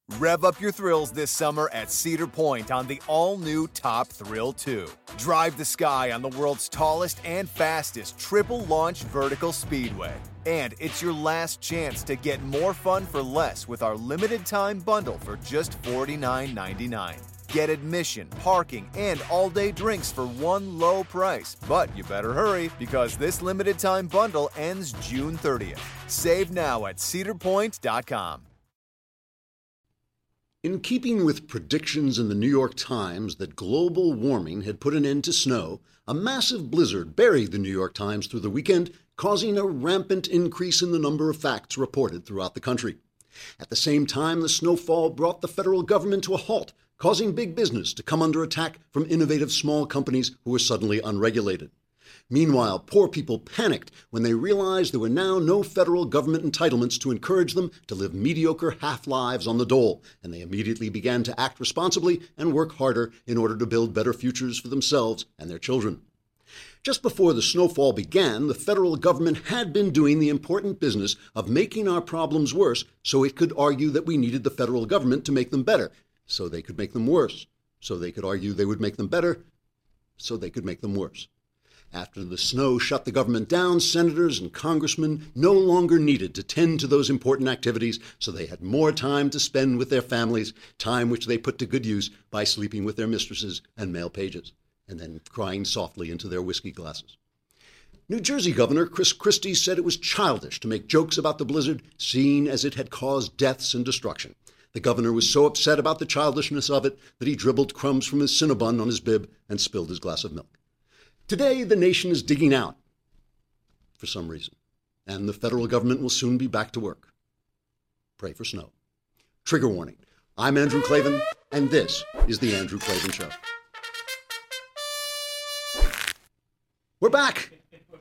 Rev up your thrills this summer at Cedar Point on the all-new Top Thrill 2. Drive the sky on the world's tallest and fastest triple-launch vertical speedway. And it's your last chance to get more fun for less with our limited-time bundle for just $49.99. Get admission, parking, and all-day drinks for one low price. But you better hurry because this limited-time bundle ends June 30th. Save now at cedarpoint.com. In keeping with predictions in the New York Times that global warming had put an end to snow, a massive blizzard buried the New York Times through the weekend, causing a rampant increase in the number of facts reported throughout the country. At the same time, the snowfall brought the federal government to a halt, causing big business to come under attack from innovative small companies who were suddenly unregulated. Meanwhile, poor people panicked when they realized there were now no federal government entitlements to encourage them to live mediocre half-lives on the dole, and they immediately began to act responsibly and work harder in order to build better futures for themselves and their children. Just before the snowfall began, the federal government had been doing the important business of making our problems worse so it could argue that we needed the federal government to make them better, so they could make them worse, so they could argue they would make them better, so they could make them worse. After the snow shut the government down, senators and congressmen no longer needed to tend to those important activities, so they had more time to spend with their families, time which they put to good use by sleeping with their mistresses and mail pages, and then crying softly into their whiskey glasses. New Jersey Governor Chris Christie said it was childish to make jokes about the blizzard, seeing as it had caused deaths and destruction. The governor was so upset about the childishness of it that he dribbled crumbs from his Cinnabon on his bib and spilled his glass of milk. Today, the nation is digging out for some reason, and the federal government will soon be back to work. Pray for snow. Trigger warning. I'm Andrew Klavan, and this is The Andrew Klavan Show. We're back.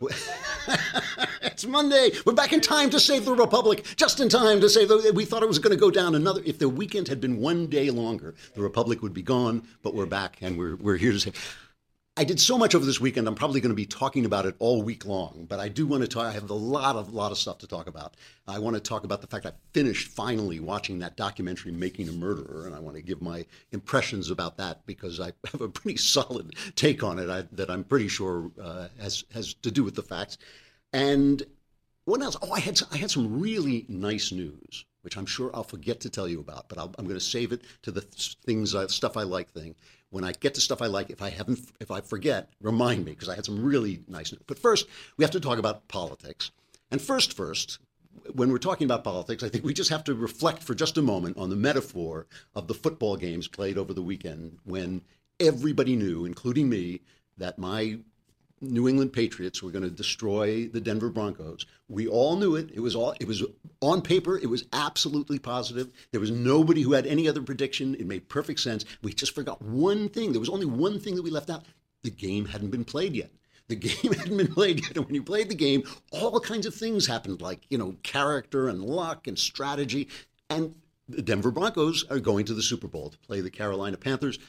It's Monday. We're back in time to save the Republic, just in time to save we thought it was going to go down another. If the weekend had been one day longer, the Republic would be gone, but we're back, and we're here to save. I did so much over this weekend, I'm probably going to be talking about it all week long, but I do want to talk. I have a lot of stuff to talk about. I want to talk about the fact I finished finally watching that documentary, Making a Murderer, and I want to give my impressions about that because I have a pretty solid take on it that I'm pretty sure has to do with the facts. And what else? Oh, I had some really nice news, which I'm sure I'll forget to tell you about, but I'm going to save it to the stuff I like thing. When I get to stuff I like, if I forget, remind me, because I had some really nice news. But first, we have to talk about politics. And first, when we're talking about politics, I think we just have to reflect for just a moment on the metaphor of the football games played over the weekend when everybody knew, including me, that my New England Patriots were going to destroy the Denver Broncos. We all knew it. It was on paper. It was absolutely positive. There was nobody who had any other prediction. It made perfect sense. We just forgot one thing. There was only one thing that we left out. The game hadn't been played yet. The game hadn't been played yet. And when you played the game, all kinds of things happened, like, character and luck and strategy. And the Denver Broncos are going to the Super Bowl to play the Carolina Panthers.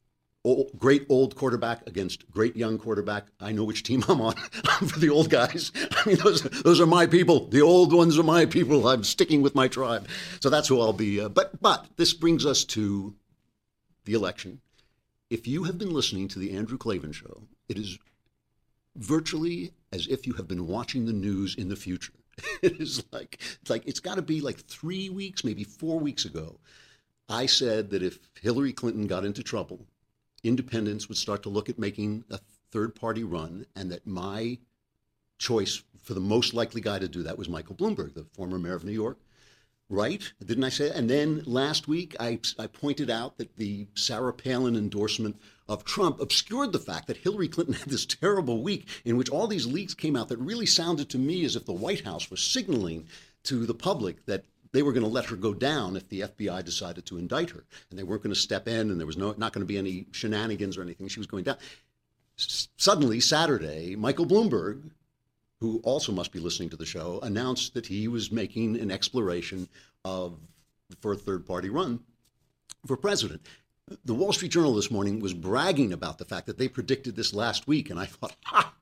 Great old quarterback against great young quarterback. I know which team I'm on. I'm for the old guys. I mean, those are my people. The old ones are my people. I'm sticking with my tribe. So that's who I'll be. But this brings us to the election. If you have been listening to the Andrew Klavan Show, it is virtually as if you have been watching the news in the future. It's got to be like 3 weeks, maybe 4 weeks ago. I said that if Hillary Clinton got into trouble, independents would start to look at making a third-party run, and that my choice for the most likely guy to do that was Michael Bloomberg, the former mayor of New York. Right? Didn't I say that? And then last week, I pointed out that the Sarah Palin endorsement of Trump obscured the fact that Hillary Clinton had this terrible week in which all these leaks came out that really sounded to me as if the White House was signaling to the public that they were going to let her go down if the FBI decided to indict her, and they weren't going to step in, and there was not going to be any shenanigans or anything. She was going down. Suddenly, Saturday, Michael Bloomberg, who also must be listening to the show, announced that he was making an exploration for a third-party run for president. The Wall Street Journal this morning was bragging about the fact that they predicted this last week, and I thought,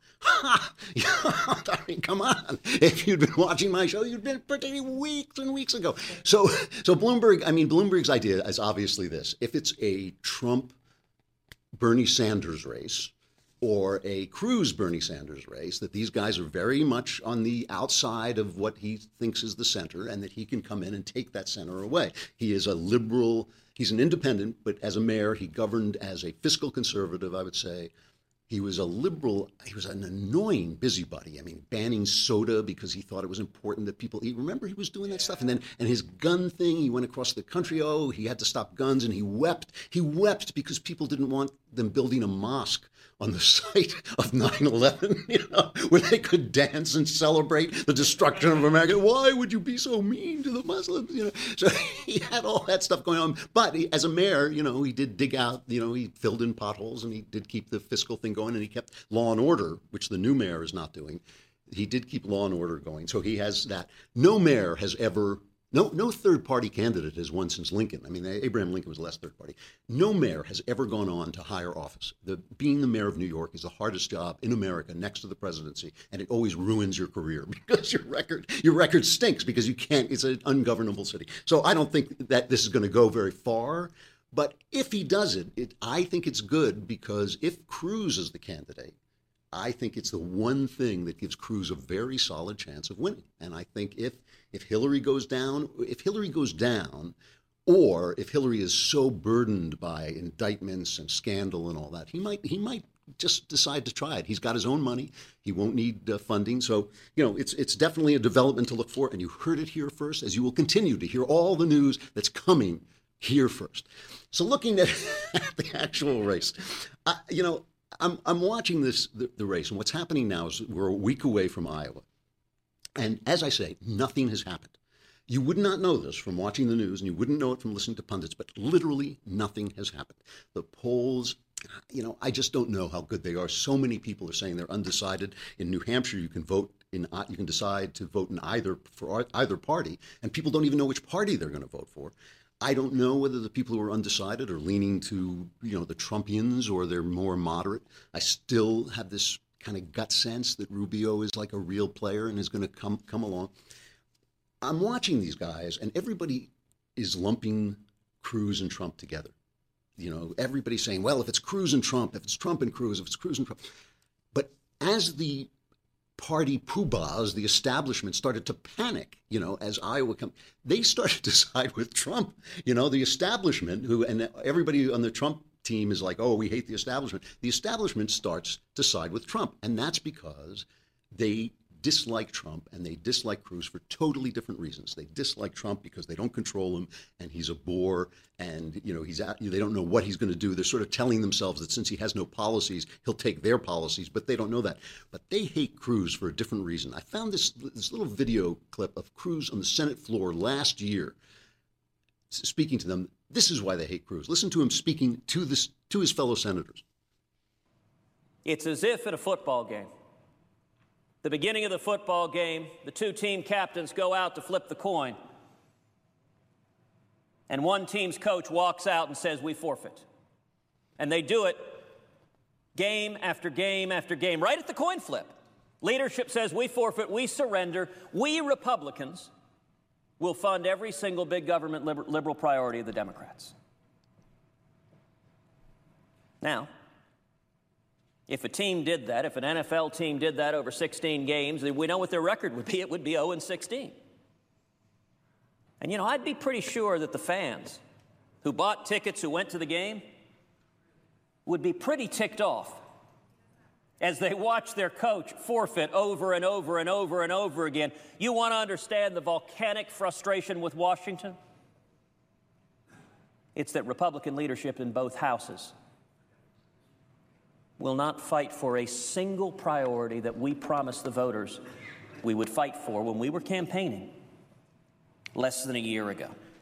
I mean, come on. If you'd been watching my show, you'd been predicting weeks and weeks ago. So Bloomberg's idea is obviously this. If it's a Trump-Bernie Sanders race or a Cruz-Bernie Sanders race, that these guys are very much on the outside of what he thinks is the center and that he can come in and take that center away. He is a liberal. He's an independent, but as a mayor, he governed as a fiscal conservative, I would say. He was a liberal. He was an annoying busybody. I mean, banning soda because he thought it was important that people eat. Remember, he was doing that stuff. And his gun thing, he went across the country. Oh, he had to stop guns, and he wept. He wept because people didn't want them building a mosque on the site of 9/11, where they could dance and celebrate the destruction of America. Why would you be so mean to the Muslims? So he had all that stuff going on. But as a mayor, he did dig out, he filled in potholes and he did keep the fiscal thing going, and he kept law and order, which the new mayor is not doing. He did keep law and order going. So he has that. No mayor has ever. No third-party candidate has won since Lincoln. I mean, Abraham Lincoln was the last third party. No mayor has ever gone on to higher office. Being the mayor of New York is the hardest job in America next to the presidency, and it always ruins your career because your record stinks because you can't. It's an ungovernable city. So I don't think that this is going to go very far. But if he does it, I think it's good because if Cruz is the candidate, I think it's the one thing that gives Cruz a very solid chance of winning. And I think if Hillary goes down, or if Hillary is so burdened by indictments and scandal and all that, he might just decide to try it. He's got his own money. He won't need funding. So, it's definitely a development to look for. And you heard it here first, as you will continue to hear all the news that's coming here first. So looking at the actual race, I'm watching the race, and what's happening now is we're a week away from Iowa. And as I say, nothing has happened. You would not know this from watching the news, and you wouldn't know it from listening to pundits, but literally nothing has happened. The polls, I just don't know how good they are. So many people are saying they're undecided. In New Hampshire, you can decide to vote for either party, and people don't even know which party they're going to vote for. I don't know whether the people who are undecided are leaning to, the Trumpians or they're more moderate. I still have this kind of gut sense that Rubio is like a real player and is going to come along. I'm watching these guys, and everybody is lumping Cruz and Trump together. Everybody's saying, well, if it's Cruz and Trump, if it's Trump and Cruz, if it's Cruz and Trump. But as the party poobahs, the establishment started to panic, as Iowa they started to side with Trump. The establishment and everybody on the Trump team is like, oh, we hate the establishment. The establishment starts to side with Trump. And that's because they dislike Trump and they dislike Cruz for totally different reasons. They dislike Trump because they don't control him and he's a bore and, they don't know what he's going to do. They're sort of telling themselves that since he has no policies, he'll take their policies, but they don't know that. But they hate Cruz for a different reason. I found this little video clip of Cruz on the Senate floor last year speaking to them. This is why they hate Cruz. Listen to him speaking to his fellow senators. It's as if at a football game, the beginning of the football game, the two team captains go out to flip the coin, and one team's coach walks out and says, we forfeit. And they do it game after game after game, right at the coin flip. Leadership says, we forfeit, we surrender, we Republicans will fund every single big government liberal priority of the Democrats. Now, if a team did that, if an NFL team did that over 16 games, we know what their record would be. It would be 0-16. And, I'd be pretty sure that the fans who bought tickets, who went to the game, would be pretty ticked off as they watch their coach forfeit over and over and over and over again. You want to understand the volcanic frustration with Washington? It's that Republican leadership in both houses will not fight for a single priority that we promised the voters we would fight for when we were campaigning less than a year ago.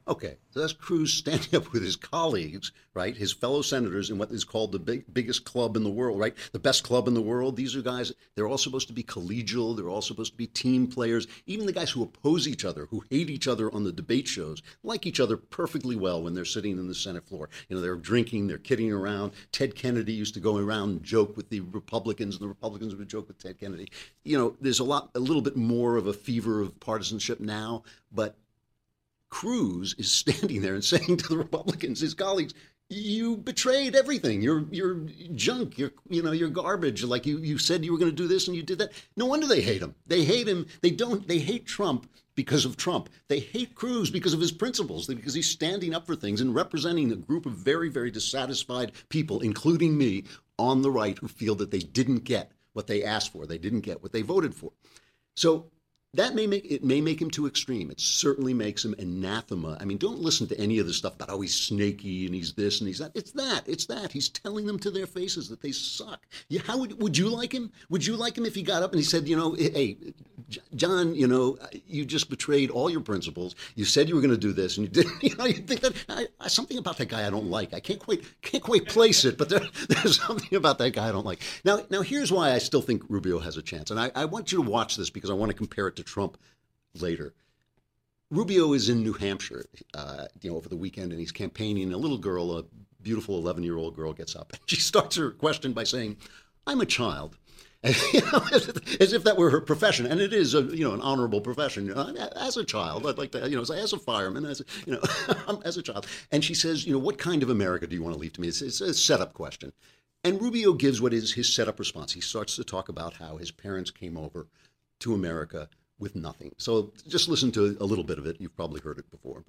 Okay, so that's Cruz standing up with his colleagues, right? His fellow senators in what is called the biggest club in the world, right? The best club in the world. These are guys, they're all supposed to be collegial. They're all supposed to be team players. Even the guys who oppose each other, who hate each other on the debate shows, like each other perfectly well when they're sitting in the Senate floor. You know, they're drinking, they're kidding around. Ted Kennedy used to go around and joke with the Republicans, and the Republicans would joke with Ted Kennedy. You know, there's a little bit more of a fever of partisanship now, but Cruz is standing there and saying to the Republicans, his colleagues, you betrayed everything. You're junk. You're garbage. Like you said you were going to do this and you did that. No wonder they hate him. They hate him. They hate Trump because of Trump. They hate Cruz because of his principles, because he's standing up for things and representing a group of very, very dissatisfied people, including me, on the right, who feel that they didn't get what they asked for. They didn't get what they voted for. So that may make him too extreme. It certainly makes him anathema. I mean, don't listen to any of the stuff about, oh, he's snaky and he's this and he's that. It's that. He's telling them to their faces that they suck. Yeah, how would you like him? Would you like him if he got up and he said, hey, John, you just betrayed all your principles. You said you were going to do this and you didn't. You think that something about that guy I don't like. I can't quite place it, but there's something about that guy I don't like. Now here's why I still think Rubio has a chance, and I want you to watch this because I want to compare it to Trump later. Rubio is in New Hampshire, over the weekend, and he's campaigning. A little girl, a beautiful 11-year-old girl, gets up and she starts her question by saying, "I'm a child," as if that were her profession, and it is an honorable profession. As a child, I'd like to, as a fireman, as a child. And she says, "What kind of America do you want to leave to me?" It's a setup question, and Rubio gives what is his setup response. He starts to talk about how his parents came over to America with nothing. So just listen to a little bit of it. You've probably heard it before.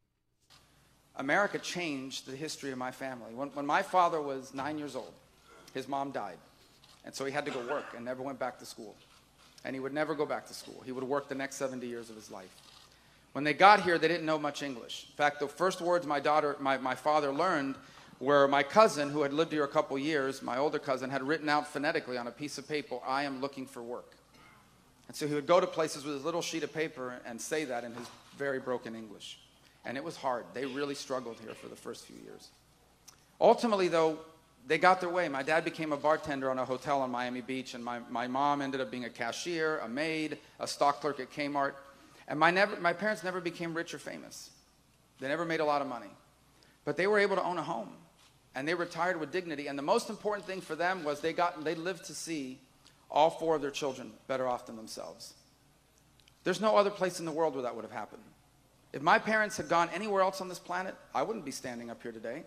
America changed the history of my family. When my father was 9 years old, his mom died. And so he had to go work and never went back to school. And he would never go back to school. He would work the next 70 years of his life. When they got here, they didn't know much English. In fact, the first words my father learned were my cousin, who had lived here a couple years, my older cousin, had written out phonetically on a piece of paper, "I am looking for work." And so he would go to places with his little sheet of paper and say that in his very broken English. And it was hard. They really struggled here for the first few years. Ultimately, though, they got their way. My dad became a bartender on a hotel on Miami Beach, and my mom ended up being a cashier, a maid, a stock clerk at Kmart. And my parents never became rich or famous. They never made a lot of money. But they were able to own a home. And they retired with dignity. And the most important thing for them was they lived to see all four of their children better off than themselves. There's no other place in the world where that would have happened. If my parents had gone anywhere else on this planet, I wouldn't be standing up here today.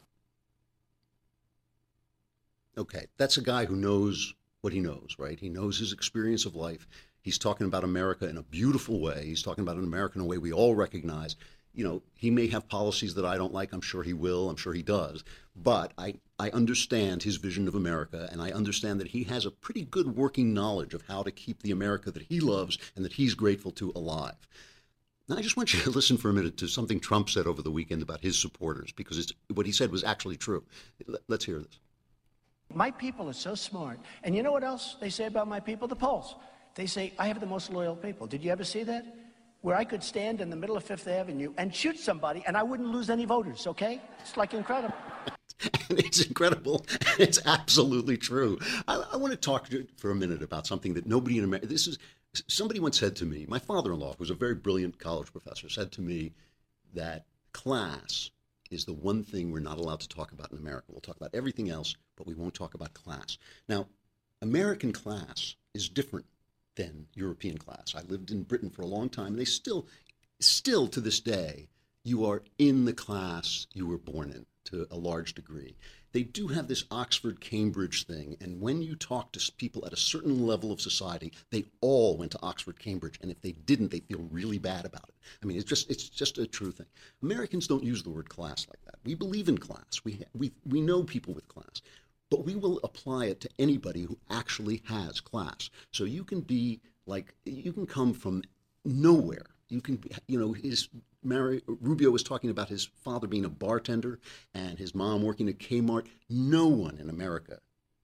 Okay, that's a guy who knows what he knows, right? He knows his experience of life. He's talking about America in a beautiful way. He's talking about an America in a way we all recognize. He may have policies that I don't like. I'm sure he will. I'm sure he does. But I understand his vision of America, and I understand that he has a pretty good working knowledge of how to keep the America that he loves and that he's grateful to alive. Now, I just want you to listen for a minute to something Trump said over the weekend about his supporters, because what he said was actually true. Let's hear this. My people are so smart. And you know what else they say about my people? The polls. They say, I have the most loyal people. Did you ever see that? Where I could stand in the middle of Fifth Avenue and shoot somebody and I wouldn't lose any voters, okay? It's like incredible. And it's incredible. It's absolutely true. I want to talk for a minute about something that nobody in America, somebody once said to me, my father-in-law, who's a very brilliant college professor, said to me that class is the one thing we're not allowed to talk about in America. We'll talk about everything else, but we won't talk about class. Now, American class is different than European class. I lived in Britain for a long time, and they still to this day, you are in the class you were born in to a large degree. They do have this Oxford-Cambridge thing, and when you talk to people at a certain level of society, they all went to Oxford-Cambridge, and if they didn't, they feel really bad about it. I mean, it's just a true thing. Americans don't use the word class like that. We believe in class. We know people with class. But we will apply it to anybody who actually has class. So you can come from nowhere. You can, Rubio was talking about his father being a bartender and his mom working at Kmart. No one in America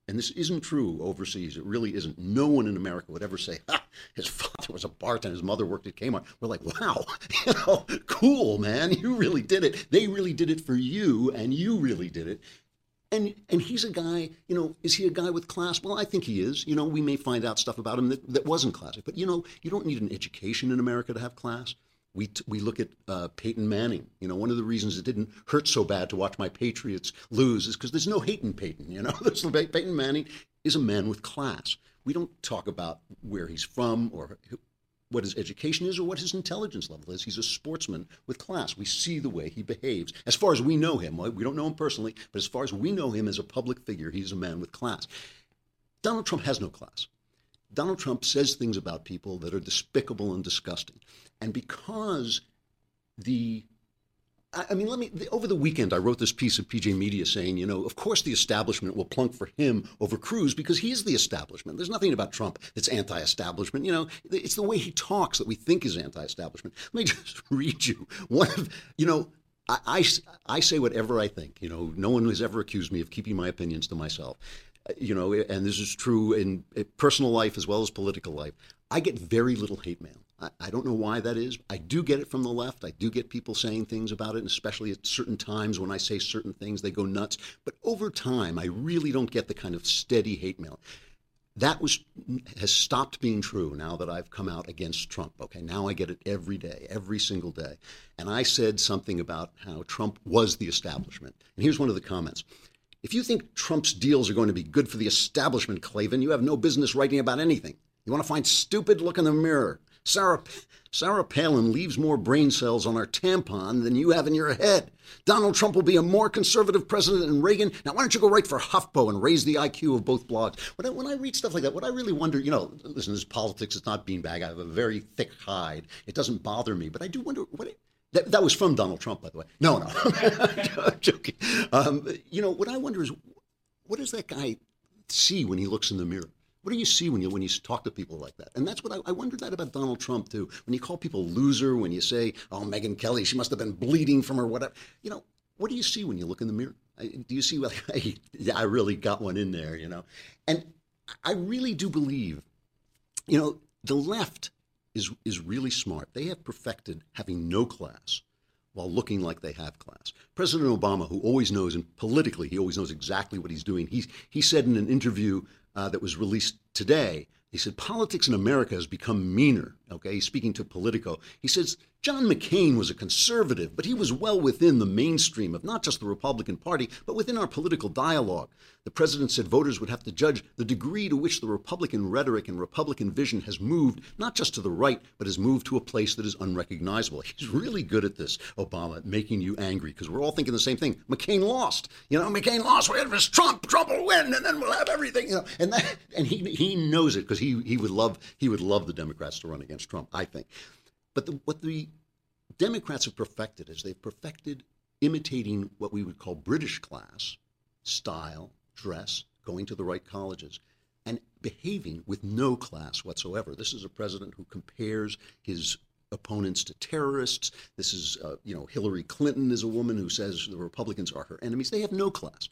and this isn't true overseas, it really isn't. No one in America would ever say, his father was a bartender, his mother worked at Kmart. We're like, wow, cool, man, you really did it. They really did it for you, and you really did it. And he's a guy, is he a guy with class? Well, I think he is. We may find out stuff about him that wasn't classic. But, you don't need an education in America to have class. We look at Peyton Manning. One of the reasons it didn't hurt so bad to watch my Patriots lose is because there's no hate in Peyton. Peyton Manning is a man with class. We don't talk about where he's from or what his education is or what his intelligence level is. He's a sportsman with class. We see the way he behaves. As far as we know him, we don't know him personally, but as far as we know him as a public figure, he's a man with class. Donald Trump has no class. Donald Trump says things about people that are despicable and disgusting. And because over the weekend, I wrote this piece of PJ Media saying, of course the establishment will plunk for him over Cruz because he is the establishment. There's nothing about Trump that's anti-establishment. It's the way he talks that we think is anti-establishment. Let me just read you one of, I say whatever I think. No one has ever accused me of keeping my opinions to myself. And this is true in personal life as well as political life. I get very little hate mail. I don't know why that is. I do get it from the left. I do get people saying things about it, and especially at certain times when I say certain things, they go nuts. But over time, I really don't get the kind of steady hate mail. That has stopped being true now that I've come out against Trump. Okay, now I get it every day, every single day. And I said something about how Trump was the establishment. And here's one of the comments. If you think Trump's deals are going to be good for the establishment, Klavan, you have no business writing about anything. You want to find stupid? Look in the mirror. Sarah Palin leaves more brain cells on our tampon than you have in your head. Donald Trump will be a more conservative president than Reagan. Now, why don't you go write for HuffPo and raise the IQ of both blogs? When I read stuff like that, what I really wonder, listen, this is politics. It's not beanbag. I have a very thick hide. It doesn't bother me. But I do wonder that was from Donald Trump, by the way. No. I'm joking. What I wonder is, what does that guy see when he looks in the mirror? What do you see when you talk to people like that? And that's what I wonder that about Donald Trump, too. When you call people loser, when you say, oh, Megyn Kelly, she must have been bleeding from her, whatever. What do you see when you look in the mirror? Do you see, I really got one in there, And I really do believe, the left is really smart. They have perfected having no class while looking like they have class. President Obama, who always knows, and politically he always knows exactly what he's doing, he said in an interview that was released today, he said, politics in America has become meaner. Okay, he's speaking to Politico. He says, John McCain was a conservative, but he was well within the mainstream of not just the Republican Party, but within our political dialogue. The president said voters would have to judge the degree to which the Republican rhetoric and Republican vision has moved, not just to the right, but has moved to a place that is unrecognizable. He's really good at this, Obama, at making you angry, because we're all thinking the same thing. McCain lost. McCain lost. It was Trump. Trump will win, and then we'll have everything. And he knows it because he would love the Democrats to run against Trump, I think. But what the Democrats have perfected is they've perfected imitating what we would call British class, style, dress, going to the right colleges, and behaving with no class whatsoever. This is a president who compares his opponents to terrorists. This is, Hillary Clinton is a woman who says the Republicans are her enemies. They have no class.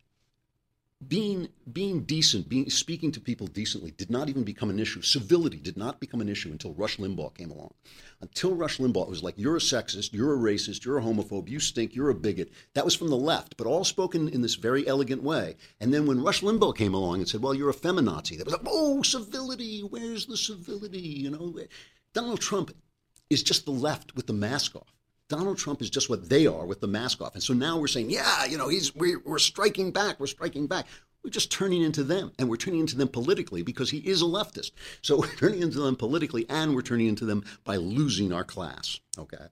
Being decent, speaking to people decently did not even become an issue. Civility did not become an issue until Rush Limbaugh came along. Until Rush Limbaugh, it was like, you're a sexist, you're a racist, you're a homophobe, you stink, you're a bigot. That was from the left, but all spoken in this very elegant way. And then when Rush Limbaugh came along and said, well, you're a feminazi, that was like, oh, civility, where's the civility? Donald Trump is just the left with the mask off. Donald Trump is just what they are with the mask off. And so now we're saying, we're striking back. We're striking back. We're just turning into them. And we're turning into them politically because he is a leftist. So we're turning into them politically, and we're turning into them by losing our class. Okay.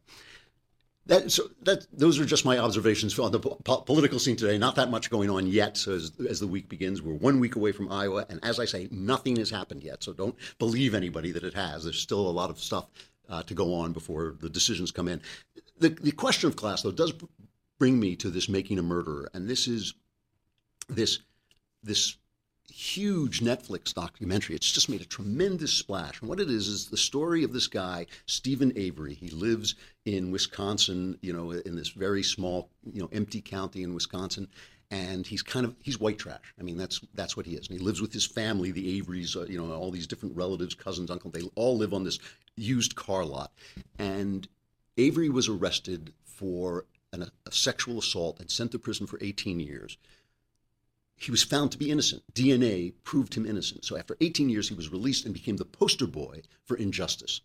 Those are just my observations on the political scene today. Not that much going on yet. So as the week begins, we're 1 week away from Iowa. And as I say, nothing has happened yet. So don't believe anybody that it has. There's still a lot of stuff to go on before the decisions come in. The question of class, though, does bring me to this Making a Murderer, and this is this huge Netflix documentary. It's just made a tremendous splash. And what it is the story of this guy, Stephen Avery. He lives in Wisconsin, in this very small, empty county in Wisconsin. And he's white trash. I mean, that's what he is. And he lives with his family, the Averys, all these different relatives, cousins, uncles. They all live on this used car lot. And Avery was arrested for a sexual assault and sent to prison for 18 years. He was found to be innocent. DNA proved him innocent. So after 18 years, he was released and became the poster boy for injustice.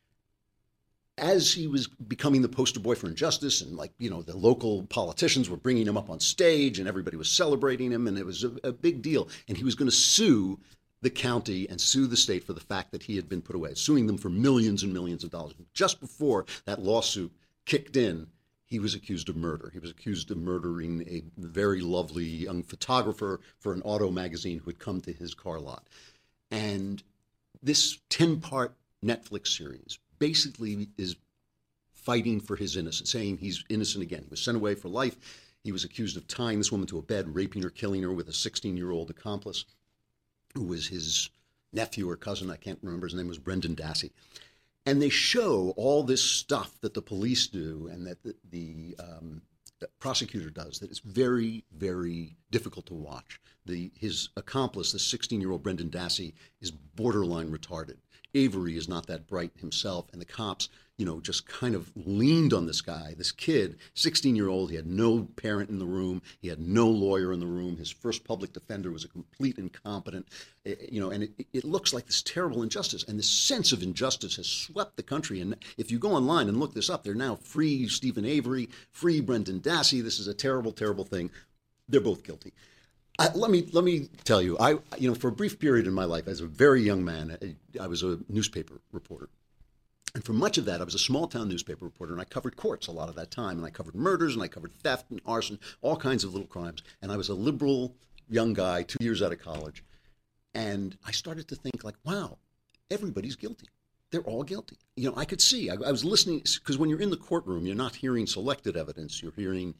As he was becoming the poster boy for injustice, and the local politicians were bringing him up on stage and everybody was celebrating him, and it was a big deal. And he was going to sue the county and sue the state for the fact that he had been put away, suing them for millions and millions of dollars. Just before that lawsuit kicked in, he was accused of murder. He was accused of murdering a very lovely young photographer for an auto magazine who had come to his car lot. And this 10-part Netflix series basically is fighting for his innocence, saying he's innocent again. He was sent away for life. He was accused of tying this woman to a bed, raping her, killing her with a 16-year-old accomplice who was his nephew or cousin. I can't remember. His name was Brendan Dassey. And they show all this stuff that the police do and that the prosecutor does that is very, very difficult to watch. His accomplice, the 16-year-old Brendan Dassey, is borderline retarded. Avery is not that bright himself, and the cops, just kind of leaned on this guy, this kid, 16-year-old. He had no parent in the room. He had no lawyer in the room. His first public defender was a complete incompetent, and it looks like this terrible injustice. And this sense of injustice has swept the country. And if you go online and look this up, they're now free Stephen Avery, free Brendan Dassey. This is a terrible, terrible thing. They're both guilty. Let me tell you, for a brief period in my life, as a very young man, I was a newspaper reporter. And for much of that, I was a small-town newspaper reporter, and I covered courts a lot of that time. And I covered murders, and I covered theft and arson, all kinds of little crimes. And I was a liberal young guy, 2 years out of college. And I started to think, wow, everybody's guilty. They're all guilty. I could see. I was listening, because when you're in the courtroom, you're not hearing selected evidence. You're hearing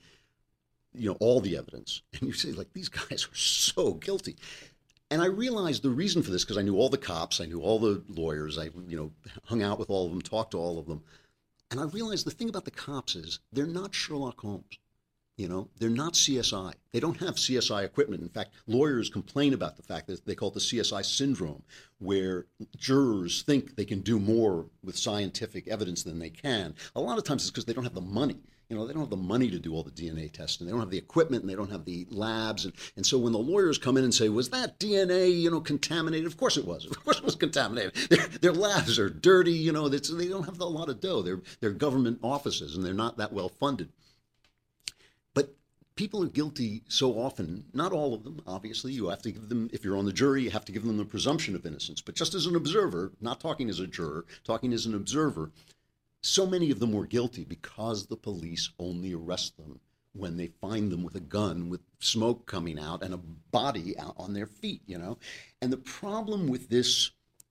all the evidence. And you say, these guys are so guilty. And I realized the reason for this, because I knew all the cops, I knew all the lawyers, I, hung out with all of them, talked to all of them. And I realized the thing about the cops is they're not Sherlock Holmes. They're not CSI. They don't have CSI equipment. In fact, lawyers complain about the fact that they call it the CSI syndrome, where jurors think they can do more with scientific evidence than they can. A lot of times it's because they don't have the money. They don't have the money to do all the DNA testing. They don't have the equipment, and they don't have the labs. And so when the lawyers come in and say, was that DNA, contaminated? Of course it was. Of course it was contaminated. Their labs are dirty. They don't have a lot of dough. They're government offices, and they're not that well funded. But people are guilty so often, not all of them, obviously. You have to give them, if you're on the jury, you have to give them the presumption of innocence. But just as an observer, not talking as a juror, talking as an observer, so many of them were guilty because the police only arrest them when they find them with a gun with smoke coming out and a body out on their feet, And the problem with this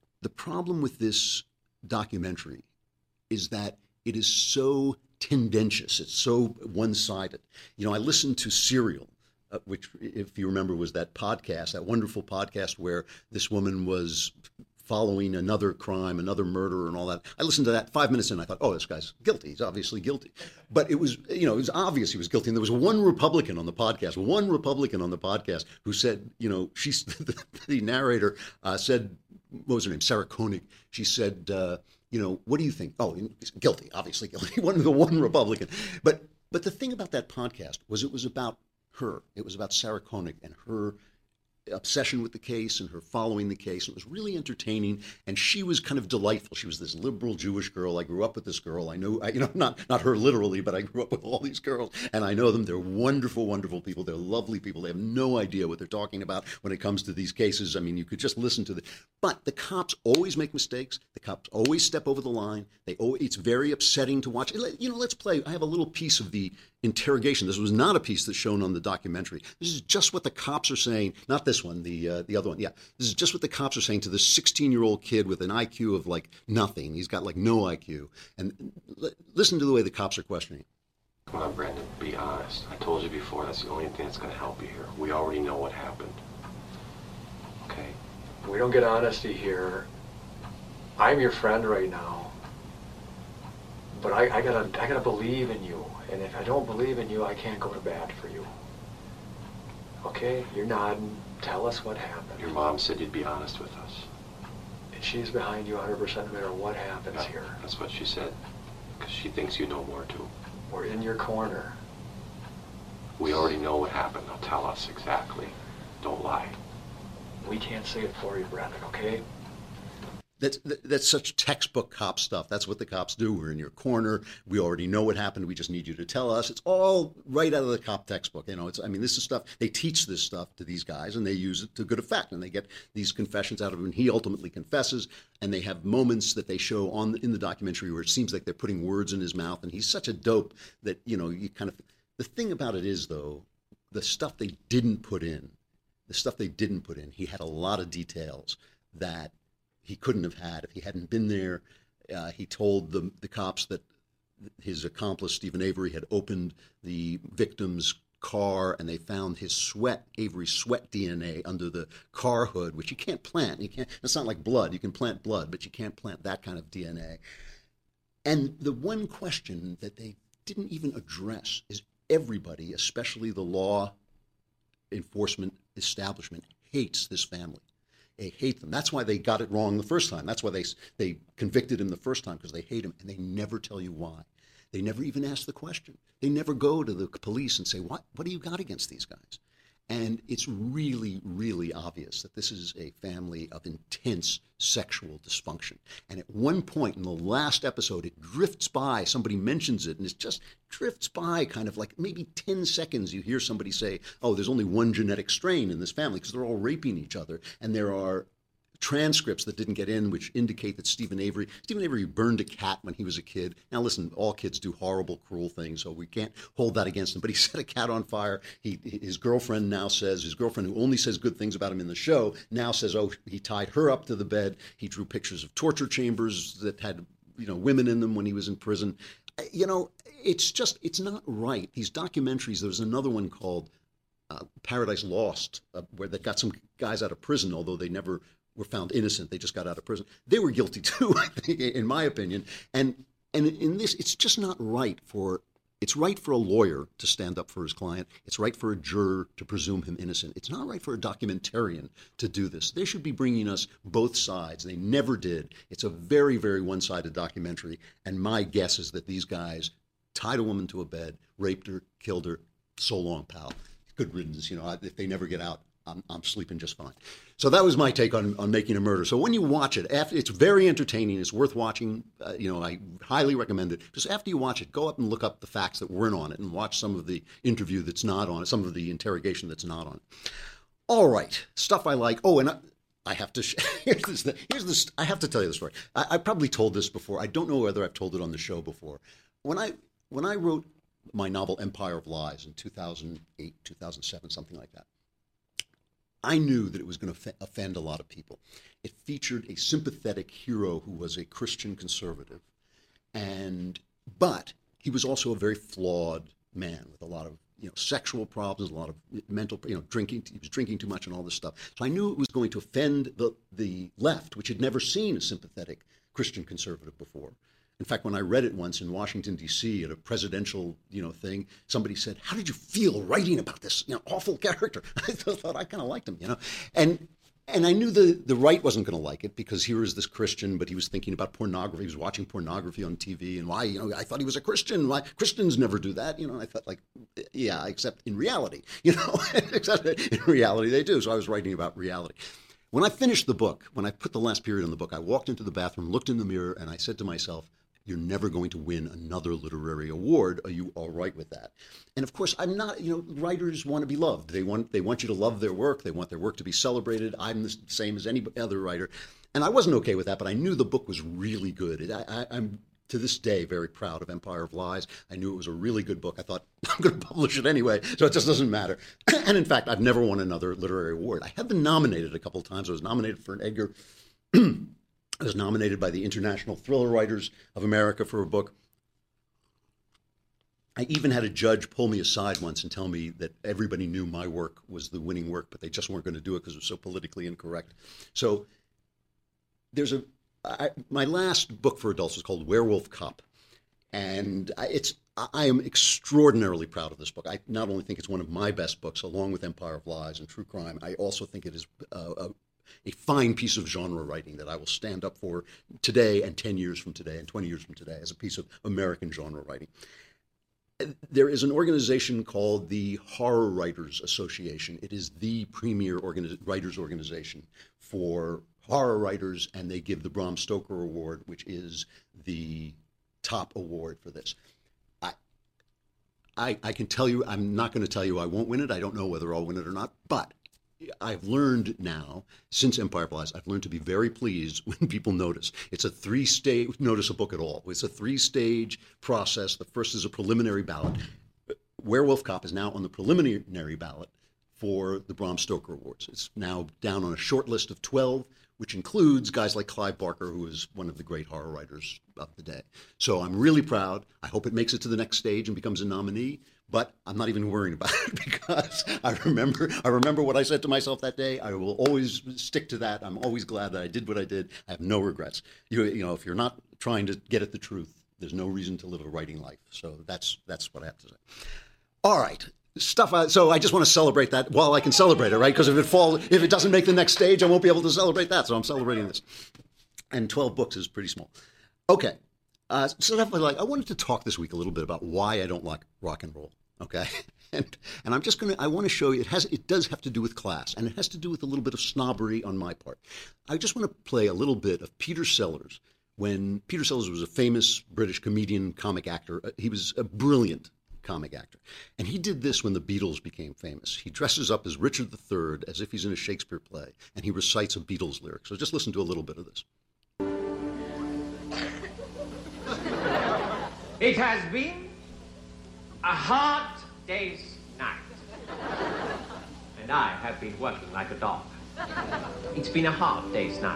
documentary is that it is so tendentious. It's so one-sided. I listened to Serial, which, if you remember, was that podcast, that wonderful podcast where this woman was following another crime, another murder, and all that. I listened to that 5 minutes in, and I thought, oh, this guy's guilty. He's obviously guilty. But it was, it was obvious he was guilty. And there was one Republican on the podcast who said, the narrator said, what was her name? Sarah Koenig. She said, what do you think? Oh, he's guilty, obviously guilty. The one Republican. But the thing about that podcast was it was about her. It was about Sarah Koenig and her obsession with the case and her following the case. It was really entertaining, and she was kind of delightful. She was this liberal Jewish girl. I grew up with this girl. I know, not her literally, but I grew up with all these girls, and I know them. They're wonderful, wonderful people. They're lovely people. They have no idea what they're talking about when it comes to these cases. I mean, you could just listen to but the cops always make mistakes. The cops always step over the line. It's very upsetting to watch. Let's play. I have a little piece of the interrogation. This was not a piece that's shown on the documentary. This is just what the cops are saying. Not this one, the other one. Yeah, this is just what the cops are saying to this 16-year-old kid with an IQ of nothing. He's got no IQ. And listen to the way the cops are questioning. Come on, Brendan, be honest. I told you before, that's the only thing that's going to help you here. We already know what happened. Okay. If we don't get honesty here, I'm your friend right now, but I gotta believe in you. And if I don't believe in you, I can't go to bat for you. Okay? You're nodding. Tell us what happened. Your mom said you'd be honest with us. And she's behind you 100% no matter what happens here. That's what she said. Because she thinks you know more, too. We're in your corner. We already know what happened. Now tell us exactly. Don't lie. We can't say it for you, Brendan, okay? That's such textbook cop stuff. That's what the cops do. We're in your corner. We already know what happened. We just need you to tell us. It's all right out of the cop textbook. You know, this is stuff. They teach this stuff to these guys, and they use it to good effect. And they get these confessions out of him. And he ultimately confesses, and they have moments that they show in the documentary where it seems like they're putting words in his mouth. And he's such a dope that, you know, you kind of. The thing about it is, though, the stuff they didn't put in, he had a lot of details that he couldn't have had if he hadn't been there. He told the cops that his accomplice, Stephen Avery, had opened the victim's car and they found his Avery's sweat DNA under the car hood, which you can't plant. It's not like blood. You can plant blood, but you can't plant that kind of DNA. And the one question that they didn't even address is everybody, especially the law enforcement establishment, hates this family. They hate them. That's why they got it wrong the first time. That's why they convicted him the first time, because they hate him, and they never tell you why. They never even ask the question. They never go to the police and say, what do you got against these guys? And it's really, really obvious that this is a family of intense sexual dysfunction. And at one point in the last episode, it drifts by, somebody mentions it, and it just drifts by kind of like maybe 10 seconds. You hear somebody say, oh, there's only one genetic strain in this family because they're all raping each other. And there are transcripts that didn't get in which indicate that Stephen Avery burned a cat when he was a kid. Now listen, all kids do horrible, cruel things, so we can't hold that against him, but he set a cat on fire. His girlfriend who only says good things about him in the show now says, oh, he tied her up to the bed. He drew pictures of torture chambers that had, you know, women in them when he was in prison. You know, it's not right. These documentaries, there's another one called Paradise Lost, where they got some guys out of prison, although they never were found innocent. They just got out of prison. They were guilty too, I think, in my opinion. And in this, it's just not right it's right for a lawyer to stand up for his client. It's right for a juror to presume him innocent. It's not right for a documentarian to do this. They should be bringing us both sides. They never did. It's a very, very one-sided documentary. And my guess is that these guys tied a woman to a bed, raped her, killed her. So long, pal. Good riddance. You know, if they never get out, I'm sleeping just fine. So that was my take on Making a Murder. So when you watch it, it's very entertaining. It's worth watching. I highly recommend it. Just after you watch it, go up and look up the facts that weren't on it and watch some of the interview that's not on it, some of the interrogation that's not on it. All right, stuff I like. Oh, and I have to here's this. I have to tell you the story. I probably told this before. I don't know whether I've told it on the show before. When I wrote my novel Empire of Lies in 2008, 2007, something like that, I knew that it was going to offend a lot of people. It featured a sympathetic hero who was a Christian conservative, but he was also a very flawed man with a lot of sexual problems, a lot of mental, drinking. He was drinking too much and all this stuff. So I knew it was going to offend the left, which had never seen a sympathetic Christian conservative before. In fact, when I read it once in Washington, D.C. at a presidential, thing, somebody said, "How did you feel writing about this, awful character?" I thought I kind of liked him, And I knew the right wasn't going to like it because here is this Christian, but he was thinking about pornography. He was watching pornography on TV, and why, I thought he was a Christian. Why Christians never do that, I thought yeah, except in reality, except in reality they do. So I was writing about reality. When I finished the book, when I put the last period in the book, I walked into the bathroom, looked in the mirror, and I said to myself, "You're never going to win another literary award. Are you all right with that?" And of course, I'm not, writers want to be loved. They want you to love their work. They want their work to be celebrated. I'm the same as any other writer. And I wasn't okay with that, but I knew the book was really good. I'm, to this day, very proud of Empire of Lies. I knew it was a really good book. I thought, I'm going to publish it anyway, so it just doesn't matter. And in fact, I've never won another literary award. I have been nominated a couple of times. I was nominated for an Edgar. I was nominated by the International Thriller Writers of America for a book. I even had a judge pull me aside once and tell me that everybody knew my work was the winning work, but they just weren't going to do it because it was so politically incorrect. So there's my last book for adults is called Werewolf Cop. And I am extraordinarily proud of this book. I not only think it's one of my best books, along with Empire of Lies and True Crime, I also think it is a fine piece of genre writing that I will stand up for today and 10 years from today and 20 years from today as a piece of American genre writing. There is an organization called the Horror Writers Association. It is the premier writers organization for horror writers, and they give the Bram Stoker Award, which is the top award for this. I can tell you, I'm not going to tell you I won't win it. I don't know whether I'll win it or not, but I've learned now, since Empire of Lies, I've learned to be very pleased when people notice. It's a three-stage, notice a book at all. It's a three-stage process. The first is a preliminary ballot. Werewolf Cop is now on the preliminary ballot for the Bram Stoker Awards. It's now down on a short list of 12, which includes guys like Clive Barker, who is one of the great horror writers of the day. So I'm really proud. I hope it makes it to the next stage and becomes a nominee. But I'm not even worrying about it because I remember what I said to myself that day. I will always stick to that. I'm always glad that I did what I did. I have no regrets. You know, if you're not trying to get at the truth, there's no reason to live a writing life. So that's what I have to say. All right. So I just want to celebrate that while I can celebrate it, right? Because if it doesn't make the next stage, I won't be able to celebrate that. So I'm celebrating this. And 12 books is pretty small. Okay. So definitely, I wanted to talk this week a little bit about why I don't like rock and roll. Okay, and I'm just I want to show you, it does have to do with class, and it has to do with a little bit of snobbery on my part. I just want to play a little bit of Peter Sellers. When Peter Sellers was a famous British comedian, comic actor, he was a brilliant comic actor. And he did this when the Beatles became famous. He dresses up as Richard III as if he's in a Shakespeare play, and he recites a Beatles lyric. So just listen to a little bit of this. It has been a hard day's night, and I have been working like a dog. It's been a hard day's night.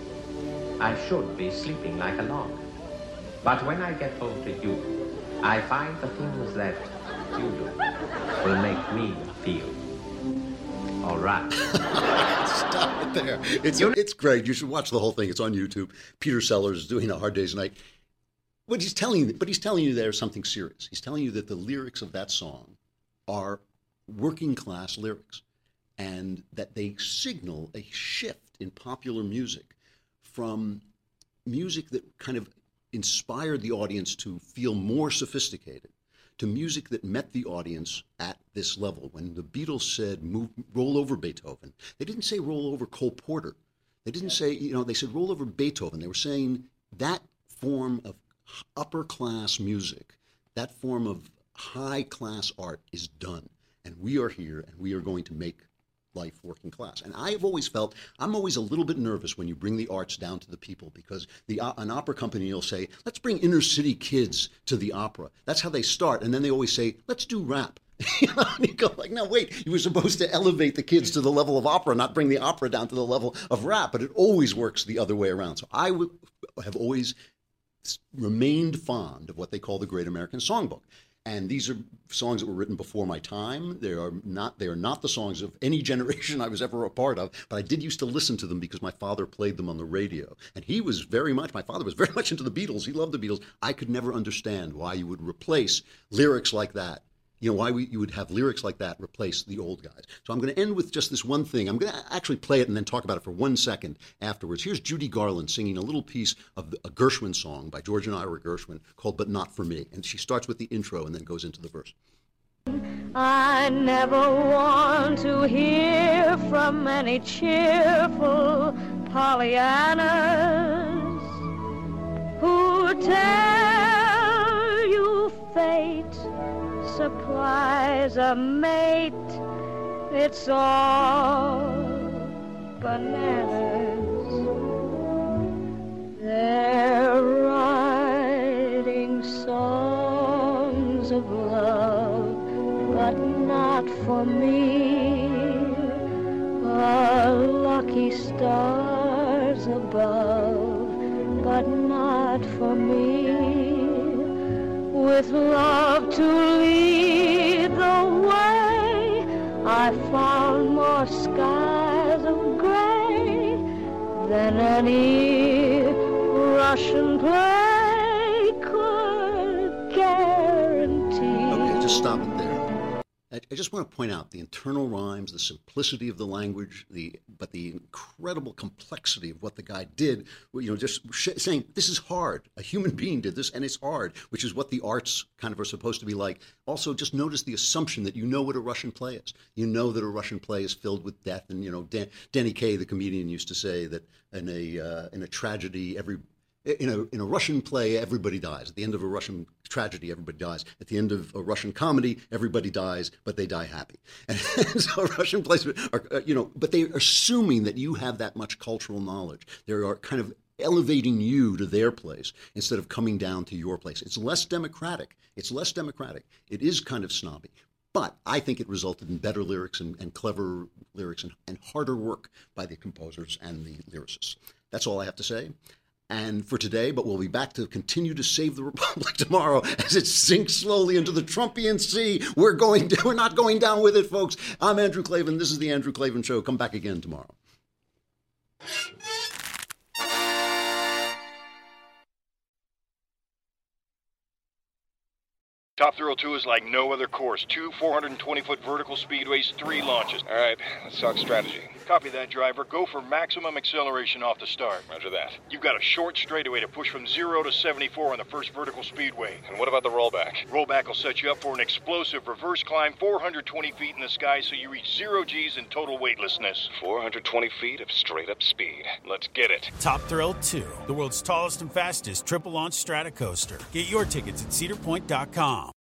I should be sleeping like a log. But when I get home to you, I find the things that you do will make me feel all right. Stop it there. It's great. You should watch the whole thing. It's on YouTube. Peter Sellers doing a hard day's night. But he's telling you there's something serious. He's telling you that the lyrics of that song are working class lyrics, and that they signal a shift in popular music from music that kind of inspired the audience to feel more sophisticated to music that met the audience at this level. When the Beatles said roll over Beethoven, they didn't say roll over Cole Porter. They didn't say, they said roll over Beethoven. They were saying that form of upper class music, that form of high class art is done, and we are here, and we are going to make life working class. And I've always felt, I'm always a little bit nervous when you bring the arts down to the people, because an opera company will say, let's bring inner city kids to the opera. That's how they start. And then they always say, let's do rap. And you go like, no, wait, you were supposed to elevate the kids to the level of opera, not bring the opera down to the level of rap. But it always works the other way around. So I have always remained fond of what they call the Great American Songbook. And these are songs that were written before my time. They are not the songs of any generation I was ever a part of, but I did used to listen to them because my father played them on the radio. And my father was very much into the Beatles. He loved the Beatles. I could never understand why you would replace lyrics like that. Why you would have lyrics like that replace the old guys. So I'm going to end with just this one thing. I'm going to actually play it and then talk about it for 1 second afterwards. Here's Judy Garland singing a little piece of a Gershwin song by George and Ira Gershwin called But Not For Me. And she starts with the intro and then goes into the verse. I never want to hear from any cheerful Pollyannas who tell you fate supplies a mate. It's all bananas. They're writing songs of love, but not for me. Lucky stars above, but not for me. with love to lead the way, I found more skies of gray than any Russian play could guarantee. Okay, just stop it there. I just want to point out the internal rhymes, the simplicity of the language, but the incredible complexity of what the guy did. You know, just saying this is hard. A human being did this, and it's hard, which is what the arts kind of are supposed to be like. Also, just notice the assumption that you know what a Russian play is. You know that a Russian play is filled with death, and you know, Danny Kaye, the comedian, used to say that in a tragedy, in a Russian play, everybody dies. At the end of a Russian tragedy, everybody dies. At the end of a Russian comedy, everybody dies, but they die happy. And so Russian plays are, but they're assuming that you have that much cultural knowledge. They are kind of elevating you to their place instead of coming down to your place. It's less democratic. It is kind of snobby. But I think it resulted in better lyrics and clever lyrics and harder work by the composers and the lyricists. That's all I have to say. And for today, but we'll be back to continue to save the Republic tomorrow as it sinks slowly into the Trumpian sea. We're not going down with it, folks. I'm Andrew Klavan. This is the Andrew Klavan Show. Come back again tomorrow. Top Thrill 2 is like no other course. 2 420-foot vertical speedways, 3 launches. All right, let's talk strategy. Copy that, driver. Go for maximum acceleration off the start. Roger that. You've got a short straightaway to push from 0 to 74 on the first vertical speedway. And what about the rollback? Rollback will set you up for an explosive reverse climb 420 feet in the sky so you reach 0 Gs in total weightlessness. 420 feet of straight-up speed. Let's get it. Top Thrill 2, the world's tallest and fastest triple-launch strata coaster. Get your tickets at cedarpoint.com.